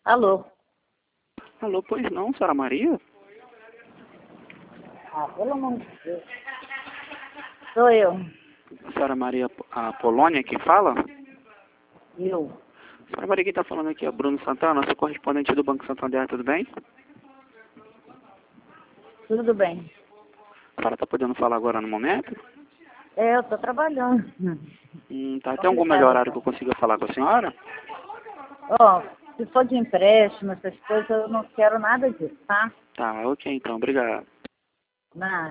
Alô? Alô, pois não, senhora Maria? Ah, pelo amor de Deus. Sou eu. Senhora Maria, a Polônia que fala? Eu. Senhora Maria, quem está falando aqui é Bruno Santana, sou correspondente do Banco Santander, tudo bem? Tudo bem. A senhora está podendo falar agora no momento? Eu tô trabalhando. Tá. Tem algum melhor horário que eu consiga falar com a senhora? Ó, se for de empréstimo, essas coisas, eu não quero nada disso, tá? Tá, ok então, obrigado. Nada.